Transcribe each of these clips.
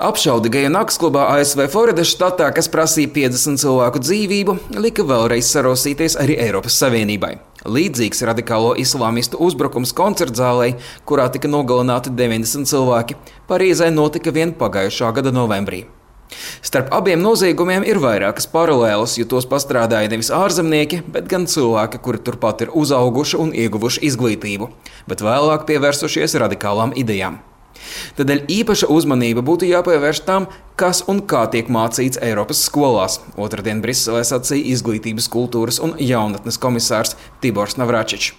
Apšaude geju naktsklubā ASV Floridas štatā, kas prasīja 50 cilvēku dzīvību, lika vēlreiz sarosīties arī Eiropas Savienībai. Līdzīgs radikālo islāmistu uzbrukums koncertzālei, kurā tika nogalināti 90 cilvēki, Parīzē notika vien pagājušā gada novembrī. Starp abiem noziegumiem ir vairākas paralēlas, jo tos pastrādāja nevis ārzemnieki, bet gan cilvēki, kuri turpat ir uzauguši un ieguvuši izglītību, bet vēlāk pievērsušies radikālām idejām. Tādēļ īpaša uzmanība būtu jāpievērš tam, kas un kā tiek mācīts Eiropas skolās. Otradien Briselē sacīja izglītības, kultūras un jaunatnes komisārs Tibors Navračičs.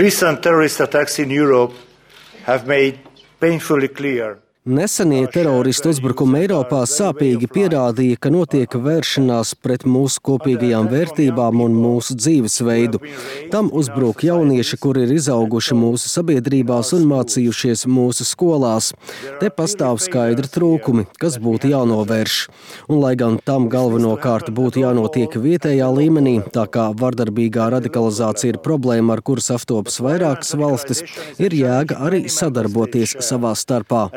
Nesenie teroristu uzbrukumi Eiropā sāpīgi pierādīja, ka notiek vēršanās pret mūsu kopīgajām vērtībām un mūsu dzīvesveidu. Tam uzbruk jaunieši, kuri ir izauguši mūsu sabiedrībās un mācījušies mūsu skolās. Te pastāv skaidri trūkumi, kas būtu jānovērš. Un lai gan tam galvenokārt būtu jānotiek vietējā līmenī, tā kā vardarbīgā radikalizācija ir problēma, ar kuru saftopas vairākas valstis, ir jēga arī sadarboties savā starpā.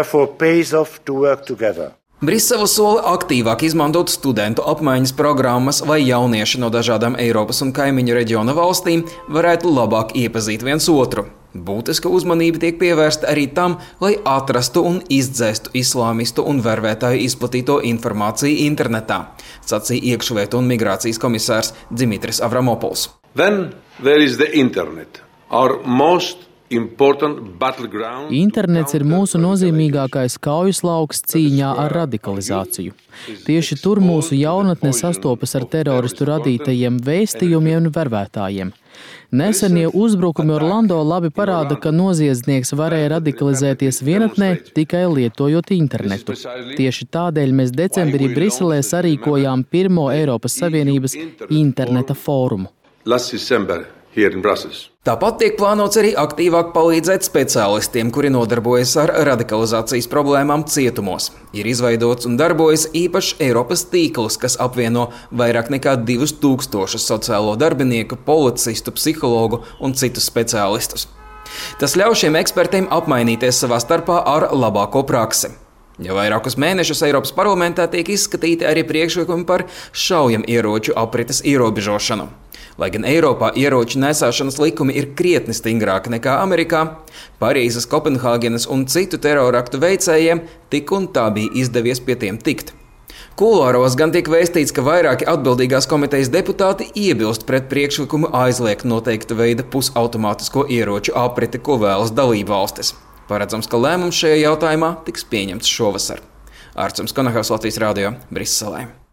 Brisele sola aktīvāk izmantot studentu apmaiņas programmas, lai jaunieši no dažādām Eiropas un kaimiņu reģiona valstīm varētu labāk iepazīt viens otru. Būtiska uzmanība tiek pievērsta arī tam, lai atrastu un izdzēstu islāmistu un vervētāju izplatīto informāciju internetā, sacīja iekšlietu un migrācijas komisārs Dimitris Avramopuls. Internets ir mūsu nozīmīgākais kaujaslauks cīņā ar radikalizāciju. Tieši tur mūsu jaunatne sastopas ar teroristu radītajiem vēstījumiem un vervētājiem. Nesenie uzbrukumi Orlando labi parāda, ka noziedznieks varēja radikalizēties vienatnē tikai lietojot internetu. Tieši tādēļ mēs decembrī Briselē sarīkojām pirmo Eiropas Savienības interneta fórumu. Tāpat tiek plānots arī aktīvāk palīdzēt speciālistiem, kuri nodarbojas ar radikalizācijas problēmām cietumos. Ir izveidots un darbojas īpašs Eiropas tīkls, kas apvieno vairāk nekā 2000 sociālo darbinieku, policistu, psihologu un citus speciālistus. Tas ļauj šiem ekspertiem apmainīties savā starpā ar labāko praksi. Jau vairākus mēnešus Eiropas parlamentā tiek izskatīti arī priekšlikumi par šaujamieroču aprites ierobežošanu. Lai gan Eiropā ieroču nesāšanas likumi ir krietni stingrāki nekā Amerikā, Parīzes, Kopenhāgenes un citu teroraktu veicējiem tik un tā bija izdevies pie tiem tikt. Kuluāros gan tiek vēstīts, ka vairāki atbildīgās komitejas deputāti iebilst pret priekšlikumu aizliegt noteikta veida pusautomātisko ieroču apriti, ko vēlas dalībvalstis. Paredzams, ka lēmums šajā jautājumā tiks pieņemts šovasar. Ārcums Konahauss, Latvijas radio, Briselē.